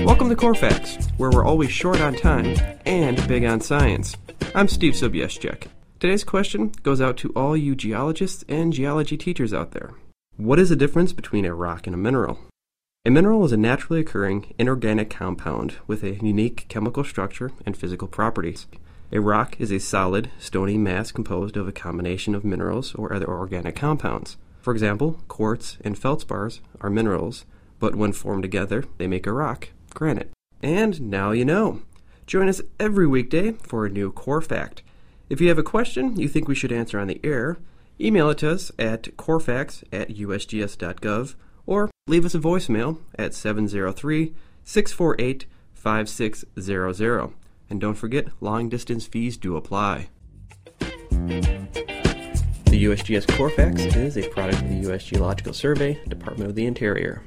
Welcome to Core Facts, where we're always short on time and big on science. I'm Steve Sobieschek. Today's question goes out to all you geologists and geology teachers out there. What is the difference between a rock and a mineral? A mineral is a naturally occurring inorganic compound with a unique chemical structure and physical properties. A rock is a solid, stony mass composed of a combination of minerals or other organic compounds. For example, quartz and feldspars are minerals, but when formed together, they make a rock, granite. And now you know. Join us every weekday for a new Core Fact. If you have a question you think we should answer on the air, email it to us at corefacts@usgs.gov or leave us a voicemail at 703-648-5600. And don't forget, long-distance fees do apply. The USGS Core Facts is a product of the U.S. Geological Survey, Department of the Interior.